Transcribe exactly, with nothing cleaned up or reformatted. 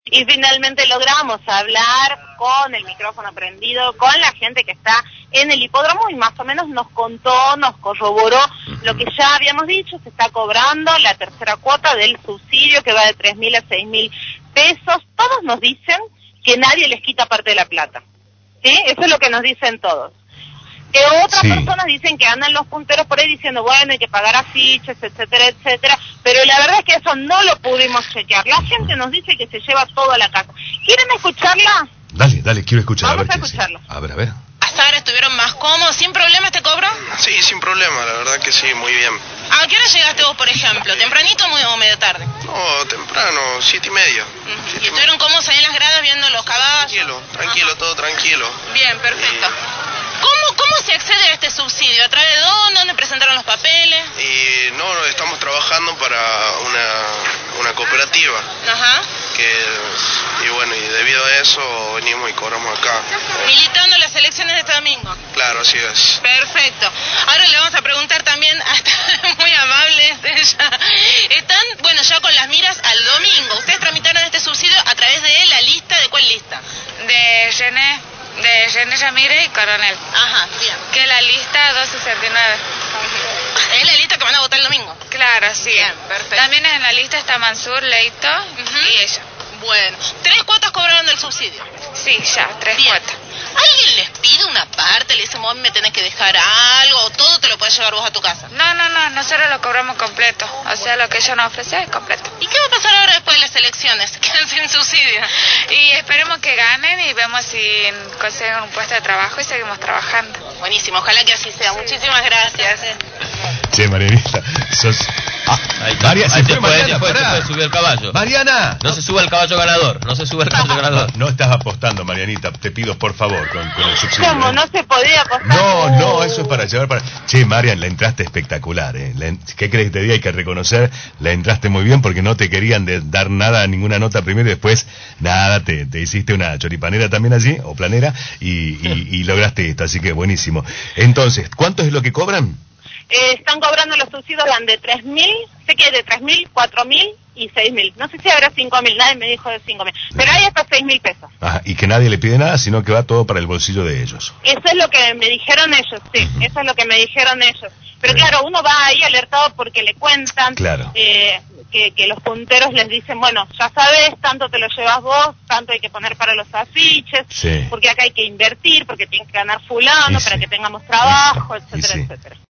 Y finalmente logramos hablar con el micrófono prendido, con la gente que está en el hipódromo y más o menos nos contó, nos corroboró lo que ya habíamos dicho. Se está cobrando la tercera cuota del subsidio que va de tres mil a seis mil pesos. Todos nos dicen que nadie les quita parte de la plata, ¿sí? Eso es lo que nos dicen todos. Que otras sí. personas dicen que andan los punteros por ahí diciendo, bueno, hay que pagar afiches, etcétera, etcétera, pero la verdad es que eso no lo pudimos chequear. La gente nos dice que se lleva todo a la casa. ¿Quieren escucharla? Dale, dale, quiero escuchar. Vamos a, ver a escucharlo. Sí. A ver, a ver. ¿Hasta ahora estuvieron más cómodos? ¿Sin problema este cobro? Sí, sin problema, la verdad que sí, muy bien. ¿A qué hora llegaste vos, por ejemplo? ¿Tempranito o medio tarde? No, temprano, siete y media. Uh-huh. Siete ¿Y estuvieron cómodos ahí en las gradas viendo los caballos? Tranquilo, tranquilo, Ajá. todo tranquilo. Bien, perfecto. Y... ¿Cómo, ¿Cómo se accede a este subsidio? ¿A través de dónde? ¿Dónde presentaron los papeles? Y no, estamos trabajando para una, una cooperativa. Ajá. Que, y bueno, y debido a eso venimos y cobramos acá. Militando las elecciones de este domingo. Claro, así es. Perfecto. Ahora le vamos a preguntar también, hasta muy amable ella. Están, bueno, ya con las miras al domingo. ¿Ustedes tramitaron este subsidio a través de la lista? ¿De cuál lista? De René. De René Ramírez y Coronel. Ajá, bien. Que la lista doscientos sesenta y nueve. ¿Es la lista que van a votar el domingo? Claro, sí. Bien, perfecto. También en la lista está Mansur, Leito uh-huh. y ella. Bueno, ¿tres cuotas cobraron del subsidio? Sí, ya, tres bien. cuotas. ¿Alguien les pide una parte? ¿Le dice, mami, me tenés que dejar algo? ¿O todo te lo puedes llevar vos a tu casa? No, no, no, nosotros lo cobramos completo. O sea, lo que ella nos ofrece es completo. ¿Y qué va a pasar ahora después de las elecciones? Quedan sin subsidio. Y esperemos que ganen y vemos si consiguen un puesto de trabajo y seguimos trabajando. Buenísimo, ojalá que así sea. Sí. Muchísimas gracias. Che, Marianita, sos... Ah, ahí, María, ahí se te fue puede, Mariana, te puede, te puede subir el caballo. Mariana. No se sube el caballo ganador, no se sube el caballo ganador. No estás apostando, Marianita, te pido por favor con, con el subsidio. ¿Cómo? ¿eh? No se podía apostar. No, no, eso es para llevar para... Che, Marian, la entraste espectacular, ¿eh? La en... ¿Qué crees que te diga? Hay que reconocer, la entraste muy bien porque no te querían de dar nada, ninguna nota primero y después, nada, te, te hiciste una choripanera también allí, o planera, y, y, y lograste esto, así que buenísimo. Entonces, ¿cuánto es lo que cobran? Eh, están cobrando los subsidios, van de tres mil, sé que de tres mil, cuatro mil y seis mil. No sé si habrá cinco mil, nadie me dijo de cinco mil, pero hay hasta seis mil pesos. Ajá, y que nadie le pide nada, sino que va todo para el bolsillo de ellos. Eso es lo que me dijeron ellos, sí, uh-huh. eso es lo que me dijeron ellos. Pero sí. claro, uno va ahí alertado porque le cuentan claro. eh, que, que los punteros les dicen, bueno, ya sabes, tanto te lo llevas vos, tanto hay que poner para los afiches, sí. porque acá hay que invertir, porque tiene que ganar fulano sí, para sí. que tengamos trabajo, Listo. etcétera, sí. etcétera.